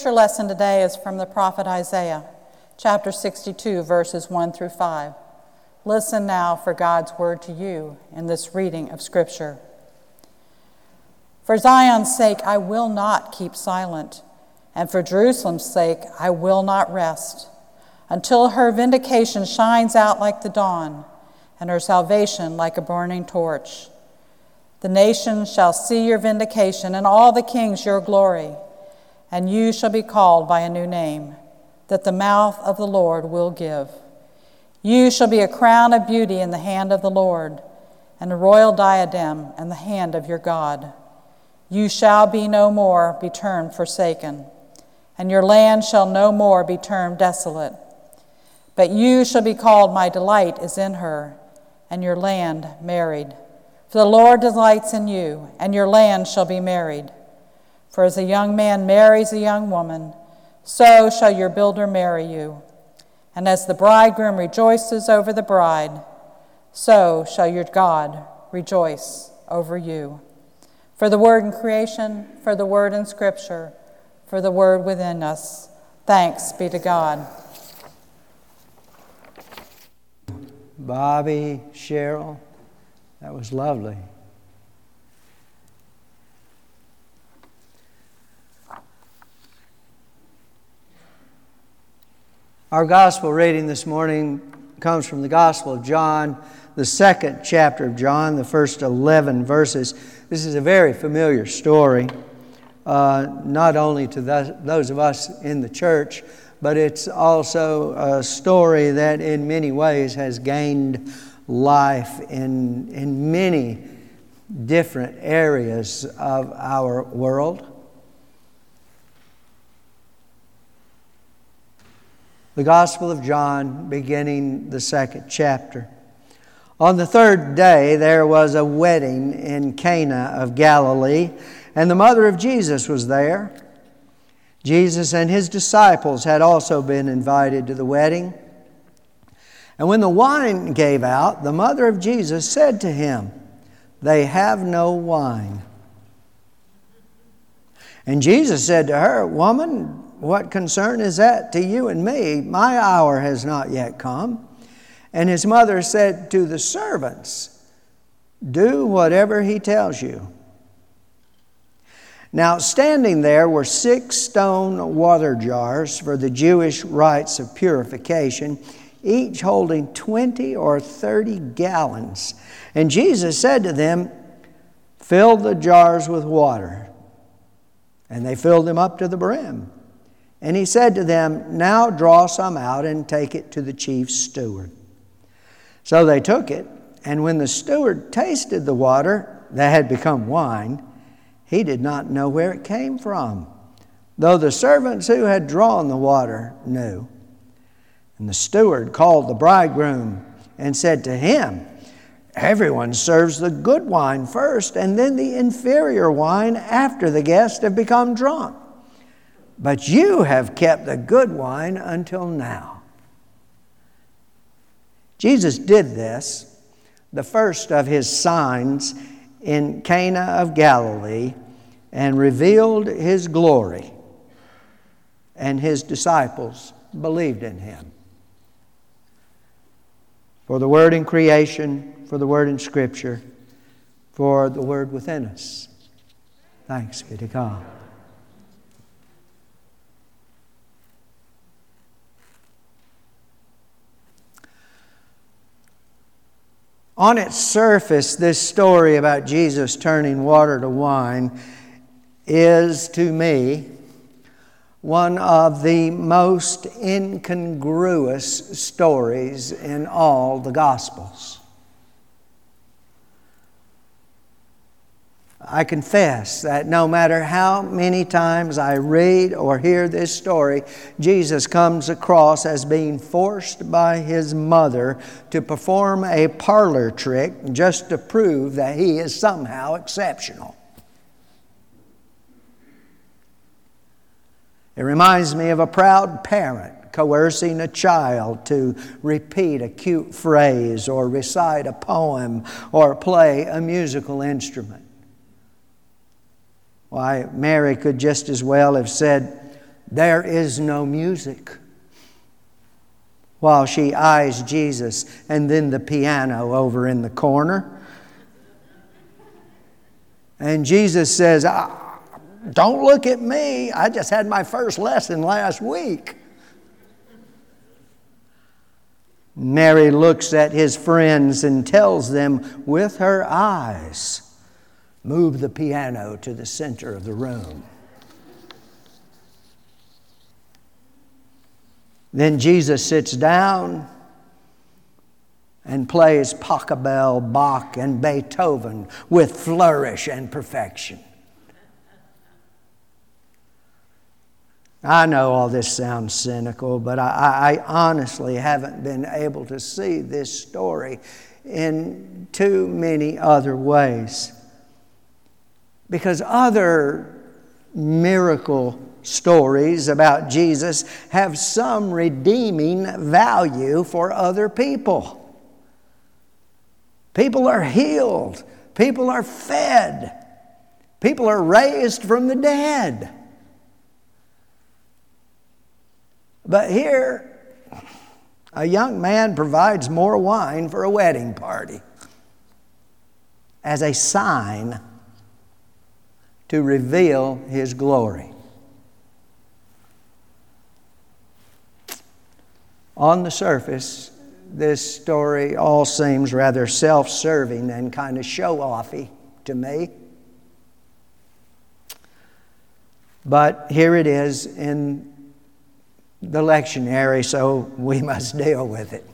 Our lesson today is from the prophet Isaiah, chapter 62, verses 1 through 5. Listen now for God's word to you in this reading of Scripture. For Zion's sake I will not keep silent, and for Jerusalem's sake I will not rest, until her vindication shines out like the dawn, and her salvation like a burning torch. The nations shall see your vindication, and all the kings your glory. And you shall be called by a new name, that the mouth of the Lord will give. You shall be a crown of beauty in the hand of the Lord, and a royal diadem in the hand of your God. You shall be no more be termed forsaken, and your land shall no more be termed desolate. But you shall be called, my delight is in her, and your land married. For the Lord delights in you, and your land shall be married. For as a young man marries a young woman, so shall your builder marry you. And as the bridegroom rejoices over the bride, so shall your God rejoice over you. For the word in creation, for the word in Scripture, for the word within us, thanks be to God. Bobby, Cheryl, that was lovely. Our gospel reading this morning comes from the Gospel of John, the second chapter of John, the first 11 verses. This is a very familiar story, not only to those of us in the church, but it's also a story that in many ways has gained life in many different areas of our world. The Gospel of John, beginning the second chapter. On the third day there was a wedding in Cana of Galilee, and the mother of Jesus was there. Jesus and his disciples had also been invited to the wedding. And when the wine gave out, the mother of Jesus said to him, "They have no wine." And Jesus said to her, "Woman, what concern is that to you and me? My hour has not yet come." And his mother said to the servants, "Do whatever he tells you." Now standing there were 6 stone water jars for the Jewish rites of purification, each holding 20 or 30 gallons. And Jesus said to them, "Fill the jars with water." And they filled them up to the brim. And he said to them, "Now draw some out and take it to the chief steward." So they took it, and when the steward tasted the water that had become wine, he did not know where it came from, though the servants who had drawn the water knew. And the steward called the bridegroom and said to him, "Everyone serves the good wine first, and then the inferior wine after the guests have become drunk. But you have kept the good wine until now." Jesus did this, the first of his signs, in Cana of Galilee, and revealed his glory, and his disciples believed in him. For the word in creation, for the word in Scripture, for the word within us, thanks be to God. On its surface, this story about Jesus turning water to wine is, to me, one of the most incongruous stories in all the Gospels. I confess that no matter how many times I read or hear this story, Jesus comes across as being forced by his mother to perform a parlor trick just to prove that he is somehow exceptional. It reminds me of a proud parent coercing a child to repeat a cute phrase or recite a poem or play a musical instrument. Why, Mary could just as well have said, there is no music, while she eyes Jesus and then the piano over in the corner. And Jesus says, don't look at me. I just had my first lesson last week. Mary looks at his friends and tells them with her eyes, move the piano to the center of the room. Then Jesus sits down and plays Pachelbel, Bach, and Beethoven with flourish and perfection. I know all this sounds cynical, but I honestly haven't been able to see this story in too many other ways. Because other miracle stories about Jesus have some redeeming value for other people. People are healed. People are fed. People are raised from the dead. But here, a young man provides more wine for a wedding party as a sign to reveal His glory. On the surface, this story all seems rather self-serving and kind of show-offy to me. But here it is in the lectionary, so we must deal with it.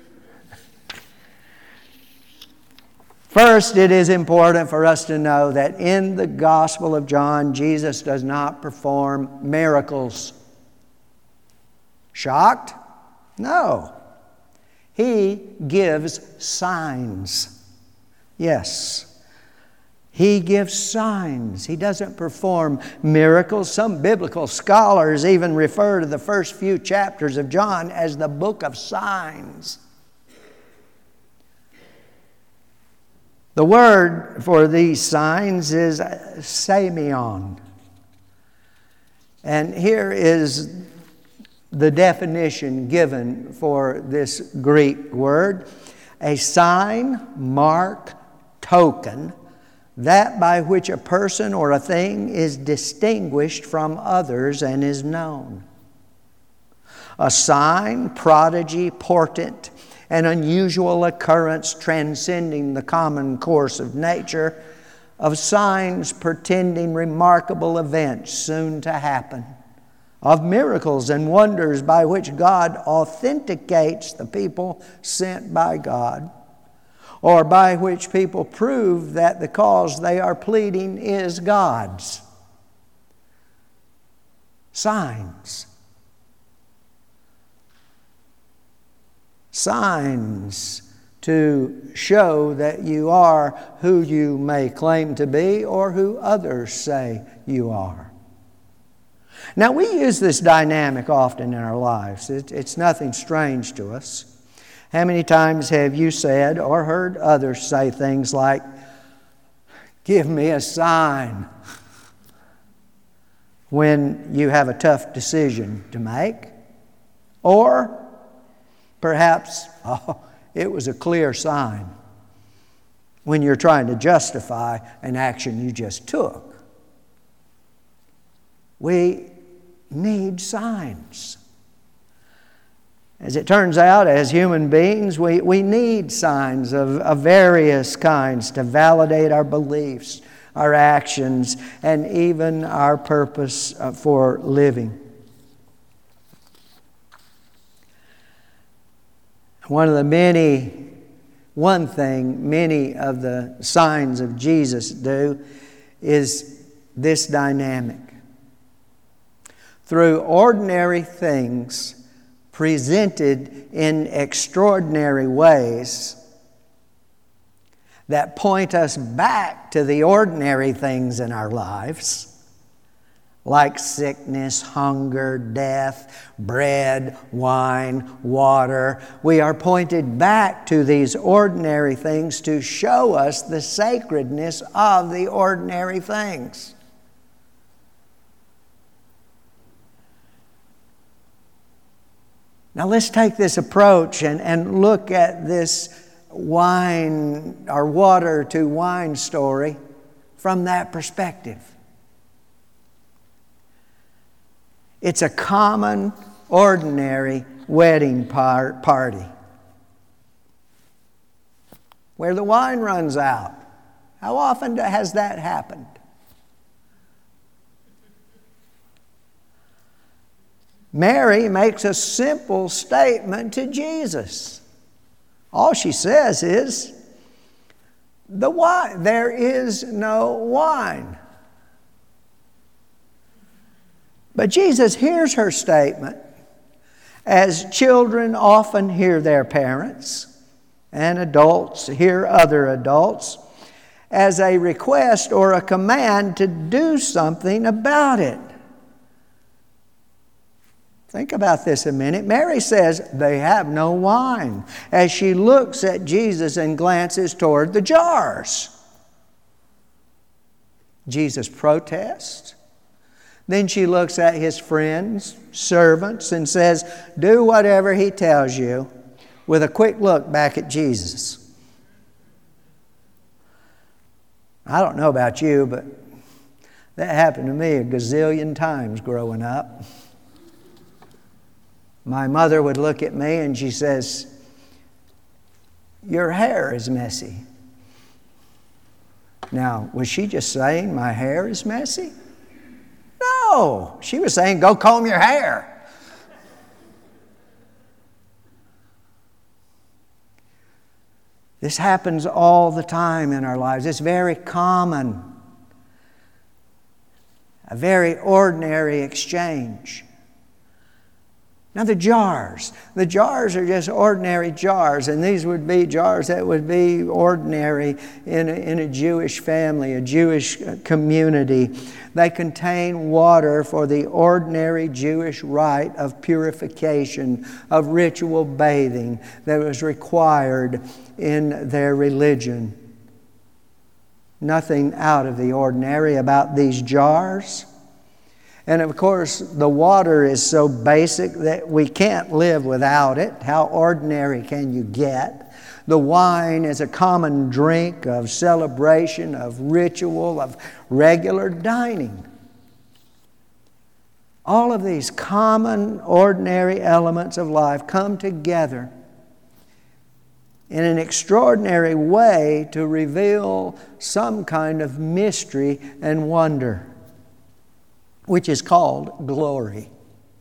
First, it is important for us to know that in the Gospel of John, Jesus does not perform miracles. Shocked? No. He gives signs. Yes. He gives signs. He doesn't perform miracles. Some biblical scholars even refer to the first few chapters of John as the book of signs. The word for these signs is semeion. And here is the definition given for this Greek word: a sign, mark, token, that by which a person or a thing is distinguished from others and is known. A sign, prodigy, portent, an unusual occurrence transcending the common course of nature, of signs portending remarkable events soon to happen, of miracles and wonders by which God authenticates the people sent by God, or by which people prove that the cause they are pleading is God's. Signs. Signs to show that you are who you may claim to be or who others say you are. Now, we use this dynamic often in our lives. It's nothing strange to us. How many times have you said or heard others say things like, "Give me a sign," when you have a tough decision to make? Or perhaps, it was a clear sign when you're trying to justify an action you just took. We need signs. As it turns out, as human beings, we need signs of various kinds to validate our beliefs, our actions, and even our purpose for living. One thing many of the signs of Jesus do is this dynamic. Through ordinary things presented in extraordinary ways that point us back to the ordinary things in our lives, like sickness, hunger, death, bread, wine, water. We are pointed back to these ordinary things to show us the sacredness of the ordinary things. Now let's take this approach and look at this wine or water to wine story from that perspective. It's a common, ordinary wedding party where the wine runs out. How often has that happened? Mary makes a simple statement to Jesus. All she says is, there is no wine. But Jesus hears her statement, as children often hear their parents, and adults hear other adults, as a request or a command to do something about it. Think about this a minute. Mary says, they have no wine, as she looks at Jesus and glances toward the jars. Jesus protests. Then she looks at his friends, servants, and says, do whatever he tells you, with a quick look back at Jesus. I don't know about you, but that happened to me a gazillion times growing up. My mother would look at me and she says, your hair is messy. Now, was she just saying my hair is messy? No, she was saying, go comb your hair. This happens all the time in our lives. It's very common. A very ordinary exchange. Now the jars are just ordinary jars, and these would be jars that would be ordinary in a Jewish family, a Jewish community. They contain water for the ordinary Jewish rite of purification, of ritual bathing that was required in their religion. Nothing out of the ordinary about these jars. And of course, the water is so basic that we can't live without it. How ordinary can you get? The wine is a common drink of celebration, of ritual, of regular dining. All of these common, ordinary elements of life come together in an extraordinary way to reveal some kind of mystery and wonder, which is called glory.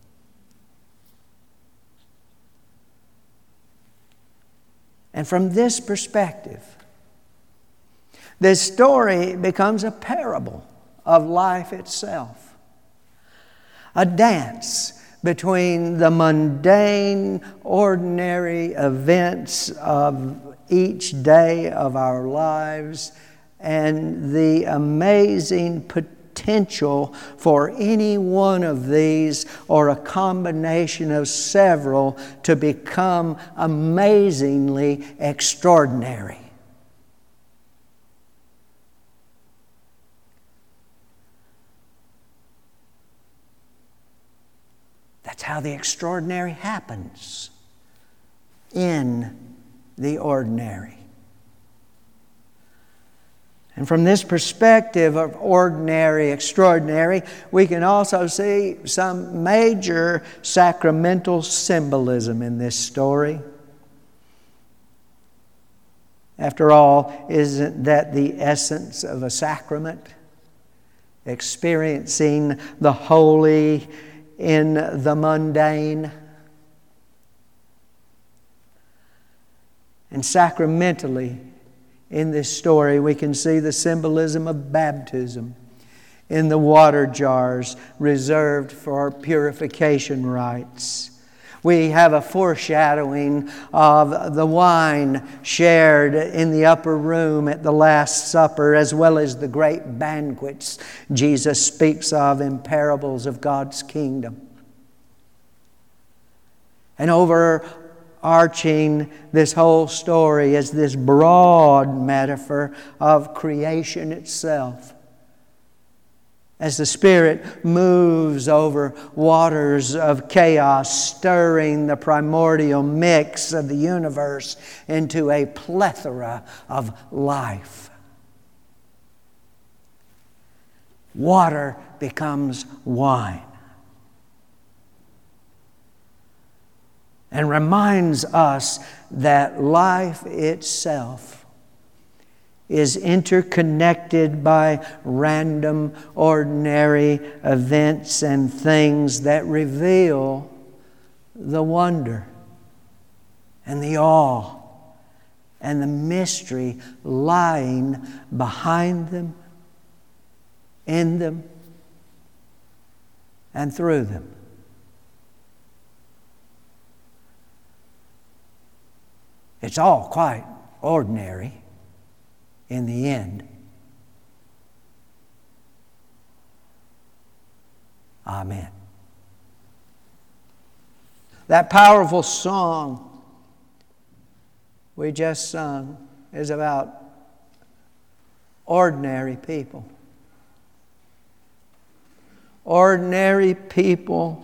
And from this perspective, this story becomes a parable of life itself. A dance between the mundane, ordinary events of each day of our lives and the amazing potential for any one of these or a combination of several to become amazingly extraordinary. That's how the extraordinary happens in the ordinary. And from this perspective of ordinary, extraordinary, we can also see some major sacramental symbolism in this story. After all, isn't that the essence of a sacrament? Experiencing the holy in the mundane. And sacramentally, in this story, we can see the symbolism of baptism in the water jars reserved for purification rites. We have a foreshadowing of the wine shared in the upper room at the Last Supper, as well as the great banquets Jesus speaks of in parables of God's kingdom. And overarching this whole story is this broad metaphor of creation itself. as the Spirit moves over waters of chaos, stirring the primordial mix of the universe into a plethora of life. Water becomes wine and reminds us that life itself is interconnected by random, ordinary events and things that reveal the wonder and the awe and the mystery lying behind them, in them, and through them. It's all quite ordinary in the end. Amen. That powerful song we just sung is about ordinary people. Ordinary people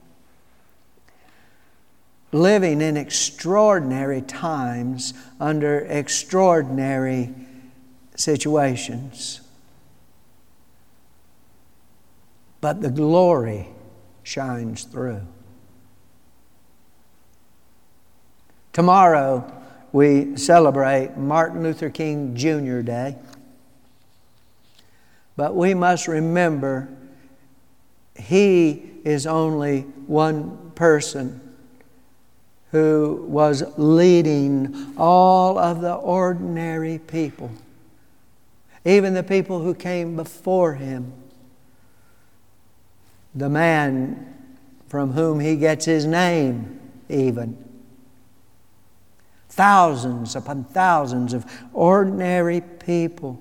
living in extraordinary times under extraordinary situations. But the glory shines through. Tomorrow we celebrate Martin Luther King Jr. Day. But we must remember he is only one person who was leading all of the ordinary people, even the people who came before him. The man from whom he gets his name, even. Thousands upon thousands of ordinary people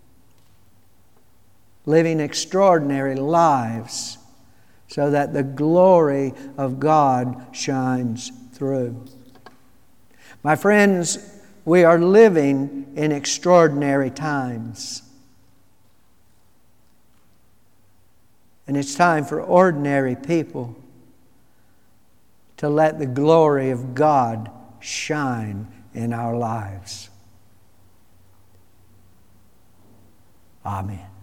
living extraordinary lives so that the glory of God shines through. My friends, we are living in extraordinary times. And it's time for ordinary people to let the glory of God shine in our lives. Amen.